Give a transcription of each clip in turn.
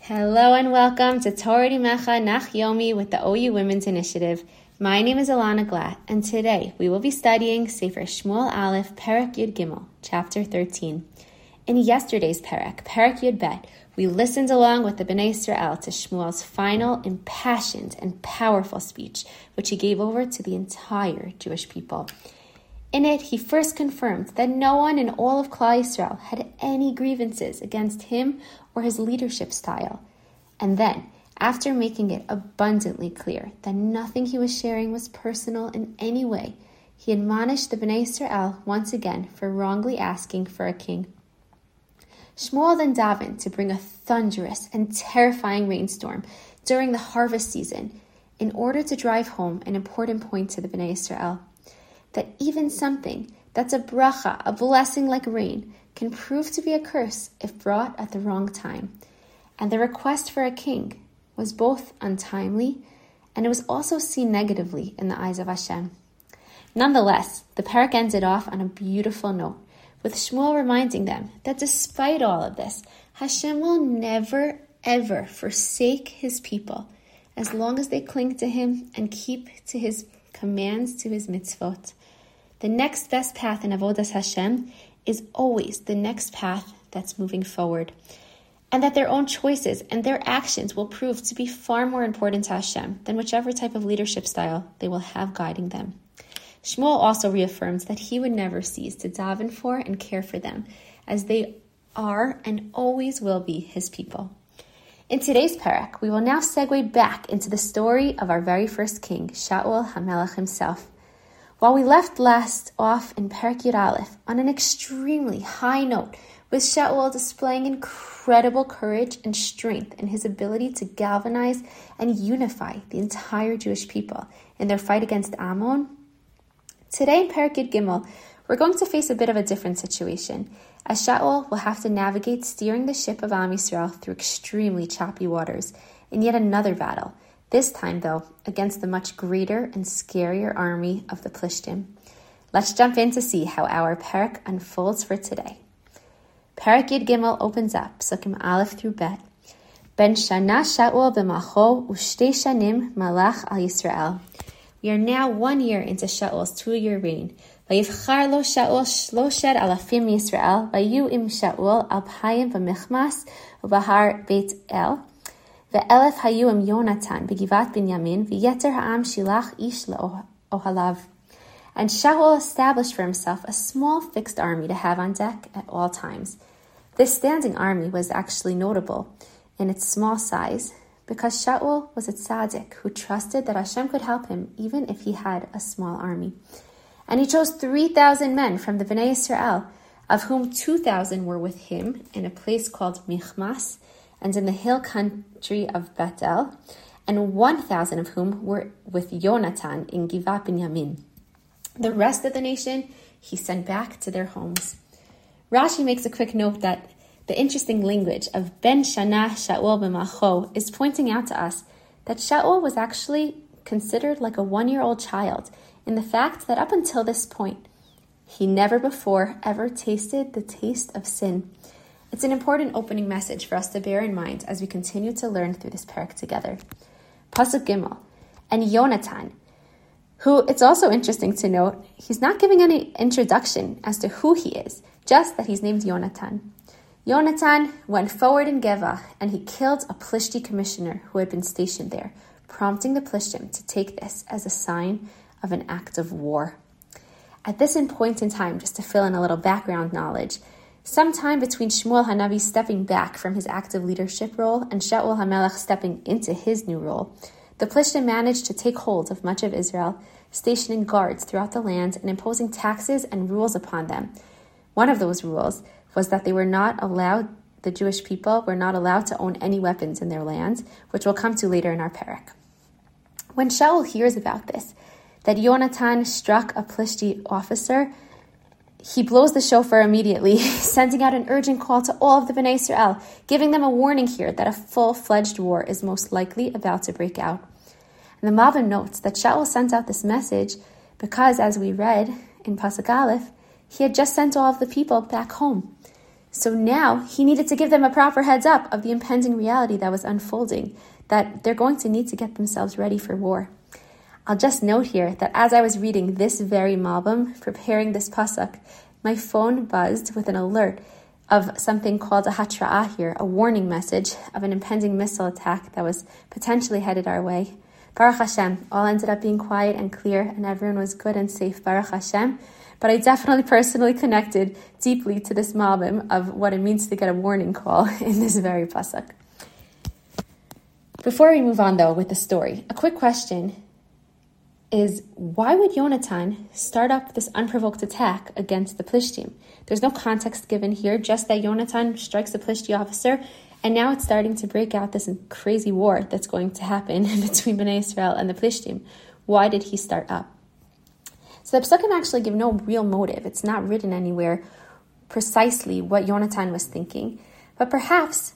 Hello and welcome to Torah Dimecha Nach Yomi with the OU Women's Initiative. My name is Alana Glatt, and today we will be studying Sefer Shmuel Aleph, Perek Yud Gimel, Chapter 13. In yesterday's Perek Yud Bet, we listened along with the Bnei Israel to Shmuel's final, impassioned, and powerful speech, which he gave over to the entire Jewish people. In it, he first confirmed that no one in all of Klal Yisrael had any grievances against him or his leadership style. And then, after making it abundantly clear that nothing he was sharing was personal in any way, he admonished the Bnei Israel once again for wrongly asking for a king. Shmuel then davened to bring a thunderous and terrifying rainstorm during the harvest season in order to drive home an important point to the Bnei Israel. That even something that's a bracha, a blessing like rain, can prove to be a curse if brought at the wrong time. And the request for a king was both untimely and it was also seen negatively in the eyes of Hashem. Nonetheless, the parak ended off on a beautiful note, with Shmuel reminding them that despite all of this, Hashem will never, ever forsake his people as long as they cling to him and keep to his commands, to his mitzvot. The next best path in Avodas Hashem is always the next path that's moving forward, and that their own choices and their actions will prove to be far more important to Hashem than whichever type of leadership style they will have guiding them. Shmuel also reaffirms that he would never cease to daven for and care for them, as they are and always will be his people. In today's parak, we will now segue back into the story of our very first king, Shaul HaMelech himself. While we left last off in Perek Yud Aleph on an extremely high note, with Shaul displaying incredible courage and strength in his ability to galvanize and unify the entire Jewish people in their fight against Ammon, today in Perek Yud Gimel, we're going to face a bit of a different situation, as Shaul will have to navigate steering the ship of Am Yisrael through extremely choppy waters in yet another battle. This time, though, against the much greater and scarier army of the Plishtim. Let's jump in to see how our parak unfolds for today. Perek Yud Gimel opens up, Psukim Aleph through Bet. Ben Shana Shaul b'macho u'shtei shanim malach al Yisrael. We are now 1 year into Shaul's 2-year reign. Vayivchar lo Shaul shloshet alafim Yisrael, vayu im Shaul alpayim v'michmas u'bahar Beit El. Ve'elef hayu im Yonatan begivat Binyamin v'yeter ha'am shilach ish le'ohalav. And Shaul established for himself a small fixed army to have on deck at all times. This standing army was actually notable in its small size because Shaul was a tzaddik who trusted that Hashem could help him even if he had a small army. And he chose 3,000 men from the Bnei Israel, of whom 2,000 were with him in a place called Michmas, and in the hill country of Bethel, and 1,000 of whom were with Yonatan in Givat Binyamin. The rest of the nation he sent back to their homes. Rashi makes a quick note that the interesting language of Ben Shana Shaul b'macho is pointing out to us that Shaul was actually considered like a 1-year-old child in the fact that up until this point, he never before ever tasted the taste of sin. It's an important opening message for us to bear in mind as we continue to learn through this parak together. Pasuk Gimel, and Yonatan, who it's also interesting to note, he's not giving any introduction as to who he is, just that he's named Yonatan. Yonatan went forward in Geva and he killed a Plishti commissioner who had been stationed there, prompting the Plishtim to take this as a sign of an act of war. At this point in time, just to fill in a little background knowledge, sometime between Shmuel HaNavi stepping back from his active leadership role and Shaul HaMelech stepping into his new role, the Plishtim managed to take hold of much of Israel, stationing guards throughout the land and imposing taxes and rules upon them. One of those rules was that the Jewish people were not allowed to own any weapons in their lands, which we'll come to later in our parak. When Shaul hears about this, that Yonatan struck a Plishti officer, he blows the shofar immediately, sending out an urgent call to all of the Bnei Israel, giving them a warning here that a full-fledged war is most likely about to break out. And the Malbim notes that Shaul sent out this message because, as we read in Pasuk Aleph, he had just sent all of the people back home. So now he needed to give them a proper heads up of the impending reality that was unfolding, that they're going to need to get themselves ready for war. I'll just note here that as I was reading this very Malbim, preparing this pasuk, my phone buzzed with an alert of something called a hatra'ah here, a warning message of an impending missile attack that was potentially headed our way. Baruch Hashem, all ended up being quiet and clear, and everyone was good and safe, Baruch Hashem. But I definitely personally connected deeply to this Malbim of what it means to get a warning call in this very pasuk. Before we move on, though, with the story, a quick question is, why would Yonatan start up this unprovoked attack against the Plishtim? There's no context given here, just that Yonatan strikes the Plishti officer, and now it's starting to break out this crazy war that's going to happen between Bnei Israel and the Plishtim. Why did he start up? So the Psukim actually give no real motive. It's not written anywhere precisely what Yonatan was thinking. But perhaps,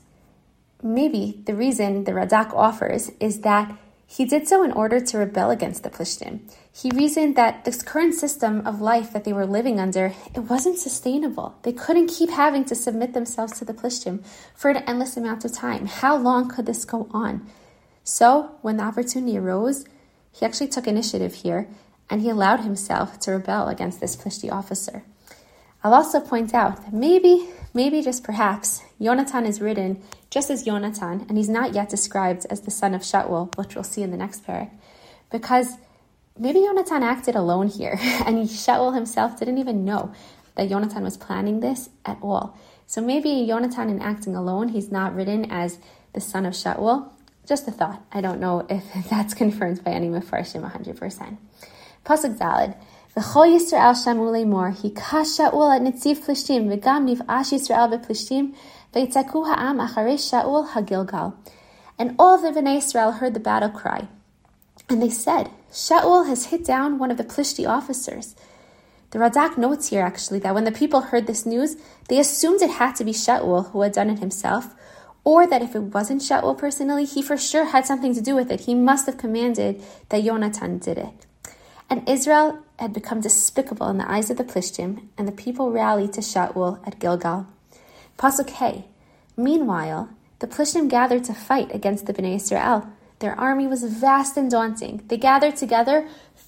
maybe the reason the Radak offers is that he did so in order to rebel against the Plishtim. He reasoned that this current system of life that they were living under, it wasn't sustainable. They couldn't keep having to submit themselves to the Plishtim for an endless amount of time. How long could this go on? So, when the opportunity arose, he actually took initiative here, and he allowed himself to rebel against this Plishti officer. I'll also point out that maybe just perhaps, Yonatan is written just as Yonatan, and he's not yet described as the son of Shaul, which we'll see in the next parak, because maybe Yonatan acted alone here, and Shaul himself didn't even know that Yonatan was planning this at all. So maybe Yonatan, in acting alone, he's not written as the son of Shaul. Just a thought. I don't know if that's confirmed by any Mefarshim 100%. Pasuk Daled. V'chol Yisrael shamu leimor, hikash Shaul at Netziv Plishtim, v'gam niv'ash Yisrael bePlishtim, v'yitzaku ha'am acharei Shaul ha'Gilgal. And all of the Bnei Israel heard the battle cry. And they said, Shaul has hit down one of the Plishti officers. The Radak notes here actually that when the people heard this news, they assumed it had to be Shaul who had done it himself, or that if it wasn't Shaul personally, he for sure had something to do with it. He must have commanded that Yonatan did it. And Israel had become despicable in the eyes of the Plishtim, and the people rallied to Shaul at Gilgal. Pasuk Hey. Meanwhile, the Plishtim gathered to fight against the Bnei Israel. Their army was vast and daunting. They gathered together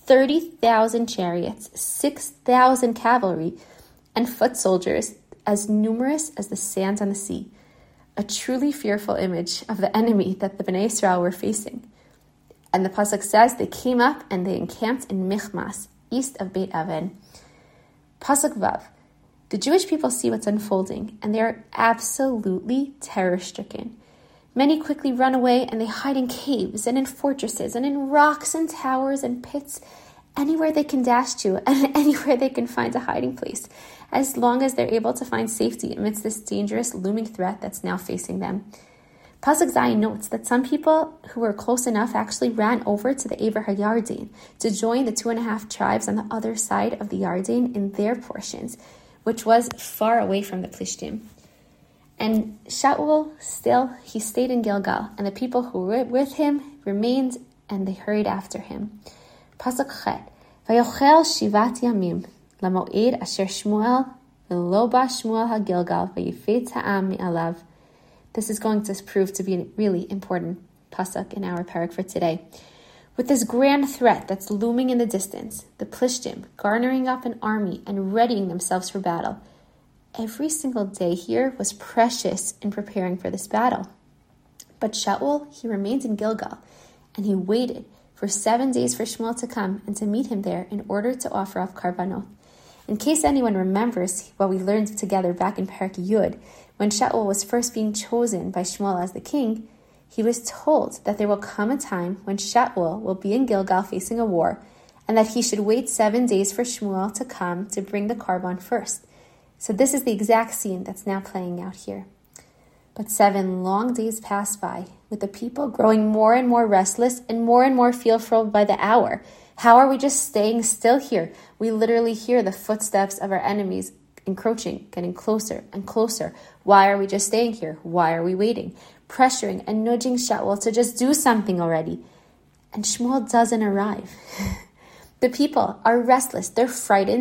30,000 chariots, 6,000 cavalry, and foot soldiers as numerous as the sands on the sea. A truly fearful image of the enemy that the Bnei Israel were facing. And the pasuk says they came up and they encamped in Michmas, east of Beit Aven. Pasuk Vav. The Jewish people see what's unfolding, and they are absolutely terror-stricken. Many quickly run away, and they hide in caves and in fortresses and in rocks and towers and pits, anywhere they can dash to and anywhere they can find a hiding place, as long as they're able to find safety amidst this dangerous looming threat that's now facing them. Pasuk Zayin notes that some people who were close enough actually ran over to the Eber HaYarden to join the 2.5 tribes on the other side of the Yarden in their portions, which was far away from the Plishtim. And Shaul he stayed in Gilgal, and the people who were with him remained, and they hurried after him. Pasuk Chet. Vayochel shivat yamim lamoed asher Shmuel v'lo ba Shmuel haGilgal vayifetz ha'am mi'alav. This is going to prove to be a really important pasuk in our parak for today. With this grand threat that's looming in the distance, the Plishtim garnering up an army and readying themselves for battle. Every single day here was precious in preparing for this battle. But Shaul, he remained in Gilgal, and he waited for 7 days for Shmuel to come and to meet him there in order to offer up karbanot. In case anyone remembers what we learned together back in Parak Yud, when Shaul was first being chosen by Shmuel as the king, he was told that there will come a time when Shaul will be in Gilgal facing a war, and that he should wait 7 days for Shmuel to come to bring the karban first. So this is the exact scene that's now playing out here. But 7 long days passed by, with the people growing more and more restless and more fearful by the hour. How are we just staying still here? We literally hear the footsteps of our enemies encroaching, getting closer and closer. Why are we just staying here? Why are we waiting? Pressuring and nudging Shaul to just do something already. And Shmuel doesn't arrive. The people are restless, they're frightened,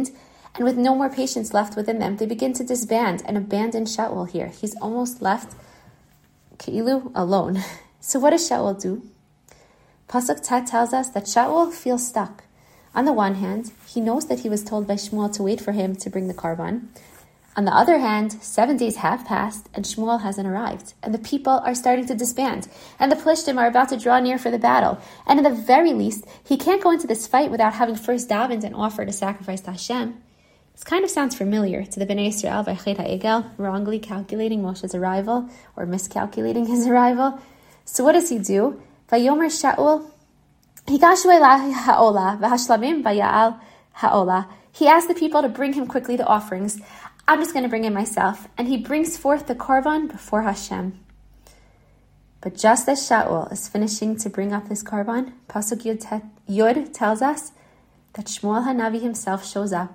And with no more patience left within them, they begin to disband and abandon Shaul here. He's almost left Keilu alone. So what does Shaul do? Pasuk Tet tells us that Shaul feels stuck. On the one hand, he knows that he was told by Shmuel to wait for him to bring the Karban. On the other hand, 7 days have passed and Shmuel hasn't arrived, and the people are starting to disband, and the Plishtim are about to draw near for the battle. And at the very least, he can't go into this fight without having first davened and offered a sacrifice to Hashem. This kind of sounds familiar to the Bnei Yisrael by Chet HaEgel, wrongly calculating Moshe's arrival, or miscalculating his arrival. So what does he do? Vayomer Shaul, Higashu elai ha'ola, v'hashlamim v'ya'al ha'ola. He asked the people to bring him quickly the offerings. I'm just going to bring it myself. And he brings forth the Karban before Hashem. But just as Shaul is finishing to bring up this Karban, Pasuk Yud tells us that Shmuel Hanavi himself shows up.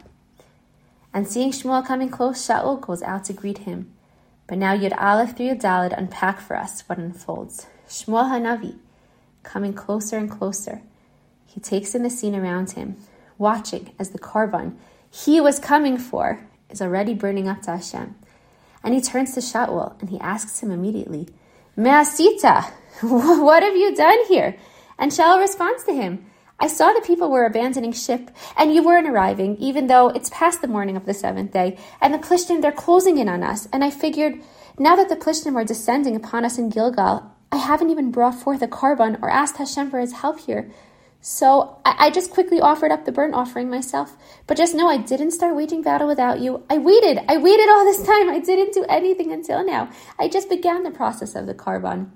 And seeing Shmuel coming close, Shaul goes out to greet him. But now Yud Aleph through Yud Daled unpack for us what unfolds. Shmuel Hanavi, coming closer and closer. He takes in the scene around him, watching as the Karban he was coming for is already burning up to Hashem. And he turns to Shaul and he asks him immediately, Me'asita, what have you done here? And Shaul responds to him, I saw the people were abandoning ship, and you weren't arriving, even though it's past the morning of the 7th day, and the Plishtim, they're closing in on us. And I figured, now that the Plishtim are descending upon us in Gilgal, I haven't even brought forth a Karban or asked Hashem for his help here. So I just quickly offered up the burnt offering myself. But just know I didn't start waging battle without you. I waited all this time. I didn't do anything until now. I just began the process of the Karban.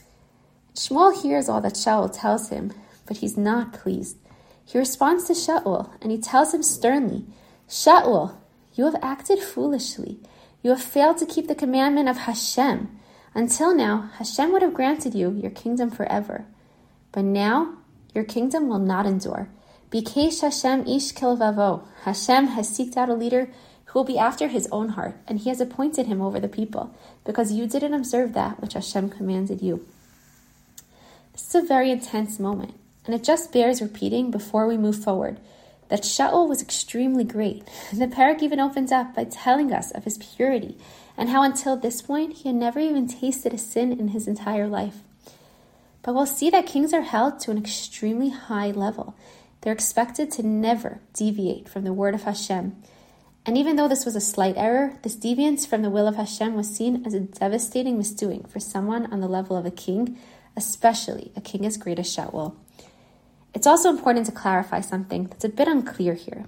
Shmuel hears all that Shaul tells him, but he's not pleased. He responds to Shaul, and he tells him sternly, Shaul, you have acted foolishly. You have failed to keep the commandment of Hashem. Until now, Hashem would have granted you your kingdom forever. But now, your kingdom will not endure. Bikesh Hashem ish kilvavo. Hashem has seeked out a leader who will be after his own heart, and he has appointed him over the people, because you didn't observe that which Hashem commanded you. This is a very intense moment, and it just bears repeating before we move forward that Shaul was extremely great. The parak even opens up by telling us of his purity and how until this point he had never even tasted a sin in his entire life. But we'll see that kings are held to an extremely high level. They're expected to never deviate from the word of Hashem. And even though this was a slight error, this deviance from the will of Hashem was seen as a devastating misdoing for someone on the level of a king, especially a king as great as Shaul. It's also important to clarify something that's a bit unclear here.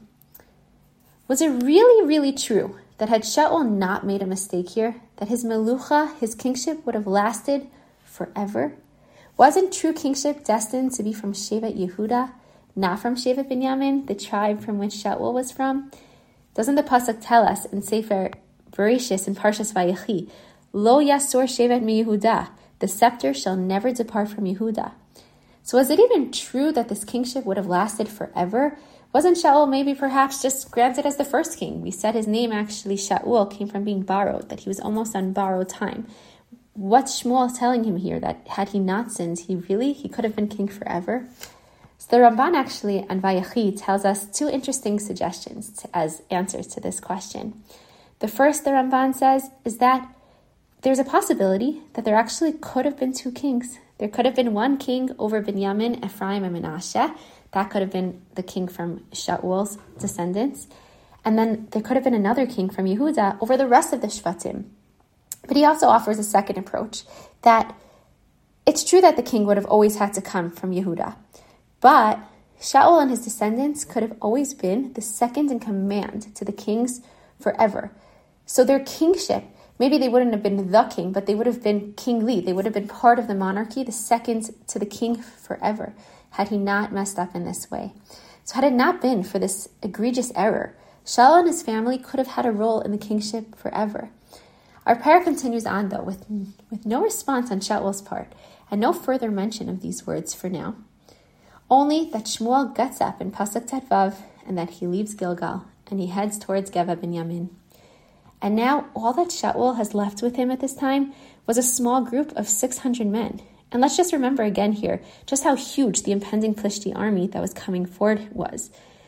Was it really, really true that had Shaul not made a mistake here, that his melucha, his kingship, would have lasted forever? Wasn't true kingship destined to be from Shevet Yehuda, not from Shevet Binyamin, the tribe from which Shaul was from? Doesn't the pasuk tell us in Sefer Bereshis in Parshas Vayechi, Lo yasor Shevet mi Yehuda, the scepter shall never depart from Yehuda? So was it even true that this kingship would have lasted forever? Wasn't Shaul maybe perhaps just granted as the first king? We said his name actually, Shaul, came from being borrowed, that he was almost on borrowed time. What's Shmuel telling him here? That had he not sinned, he could have been king forever? So the Ramban actually on Vayechi tells us two interesting suggestions as answers to this question. The first, the Ramban says, is that there's a possibility that there actually could have been two kings. There could have been one king over Binyamin, Ephraim, and Menashe. That could have been the king from Shaul's descendants. And then there could have been another king from Yehuda over the rest of the Shvatim. But he also offers a second approach, that it's true that the king would have always had to come from Yehuda. But Shaul and his descendants could have always been the second in command to the kings forever. So their kingship, maybe they wouldn't have been the king, but they would have been kingly. They would have been part of the monarchy, the second to the king forever, had he not messed up in this way. So had it not been for this egregious error, Shaul and his family could have had a role in the kingship forever. Our parak continues on, though, with no response on Shaul's part, and no further mention of these words for now. Only that Shmuel gets up in Pasuk Tetvav, and that he leaves Gilgal, and he heads towards Geva Binyamin. And now all that Shaul has left with him at this time was a small group of 600 men. And let's just remember again here just how huge the impending Plishti army that was coming forward was.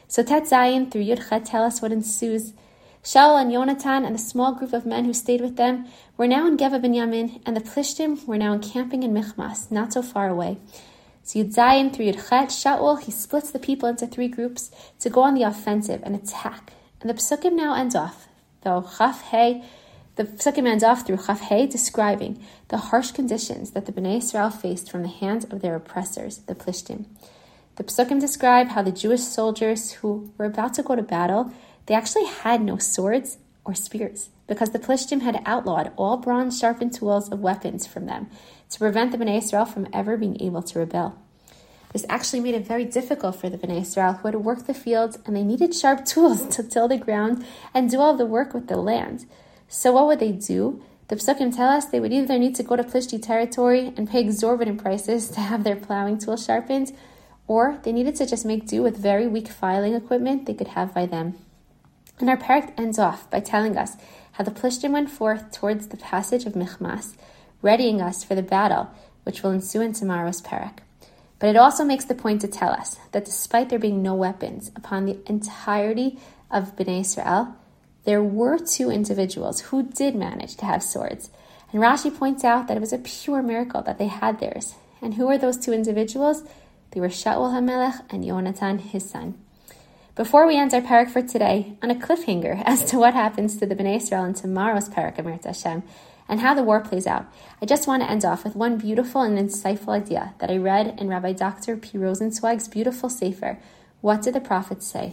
So Tet Zayin through Yud Chet tell us what ensues. Shaul and Yonatan and the small group of men who stayed with them were now in Geva Binyamin, and the Plishtim were now encamping in Michmas, not so far away. So Yud Zayin through Yud Chet, Shaul, he splits the people into 3 groups to go on the offensive and attack. And the Psukim now ends off, though Chaf Hey, the Psukim ends off through Chaf Hey describing the harsh conditions that the Bnei Israel faced from the hands of their oppressors, the Plishtim. The Psukim describe how the Jewish soldiers who were about to go to battle, they actually had no swords or spears because the Plishtim had outlawed all bronze-sharpened tools of weapons from them to prevent the Bnei Israel from ever being able to rebel. This actually made it very difficult for the Bnei Israel who had to work the fields, and they needed sharp tools to till the ground and do all the work with the land. So what would they do? The Psukim tell us they would either need to go to Plishti territory and pay exorbitant prices to have their plowing tools sharpened, or they needed to just make do with very weak filing equipment they could have by them. And our parak ends off by telling us how the Plishtim went forth towards the passage of Michmas, readying us for the battle, which will ensue in tomorrow's parak. But it also makes the point to tell us that despite there being no weapons upon the entirety of Bnei Israel, there were 2 individuals who did manage to have swords. And Rashi points out that it was a pure miracle that they had theirs. And who were those 2 individuals? They were Shaul HaMelech and Yonatan, his son. Before we end our parak for today, on a cliffhanger as to what happens to the Bnei Israel in tomorrow's parak, Amir Hashem, and how the war plays out, I just want to end off with one beautiful and insightful idea that I read in Rabbi Dr. P. Rosenzweig's beautiful sefer, What Did the Prophets Say?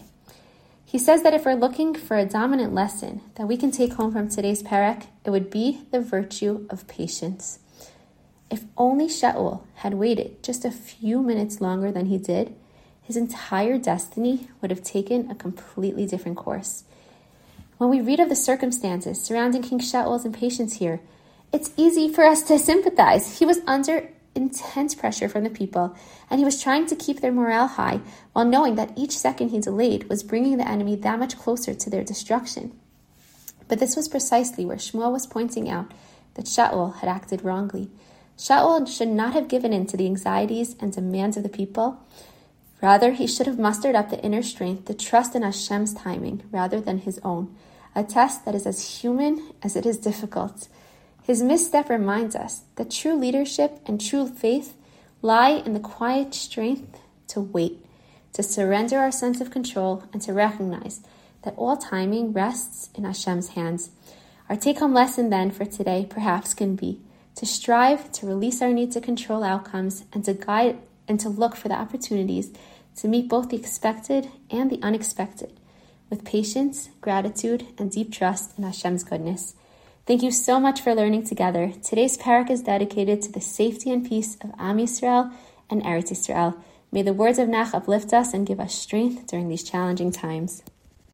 He says that if we're looking for a dominant lesson that we can take home from today's parak, it would be the virtue of patience. If only Shaul had waited just a few minutes longer than he did, his entire destiny would have taken a completely different course. When we read of the circumstances surrounding King Shaul's impatience here, it's easy for us to sympathize. He was under intense pressure from the people, and he was trying to keep their morale high while knowing that each second he delayed was bringing the enemy that much closer to their destruction. But this was precisely where Shmuel was pointing out that Shaul had acted wrongly. Shaul should not have given in to the anxieties and demands of the people. Rather, he should have mustered up the inner strength to trust in Hashem's timing rather than his own, a test that is as human as it is difficult. His misstep reminds us that true leadership and true faith lie in the quiet strength to wait, to surrender our sense of control, and to recognize that all timing rests in Hashem's hands. Our take-home lesson then for today perhaps can be to strive to release our need to control outcomes and to guide and to look for the opportunities to meet both the expected and the unexpected with patience, gratitude, and deep trust in Hashem's goodness. Thank you so much for learning together. Today's parak is dedicated to the safety and peace of Am Yisrael and Eretz Yisrael. May the words of Nach uplift us and give us strength during these challenging times.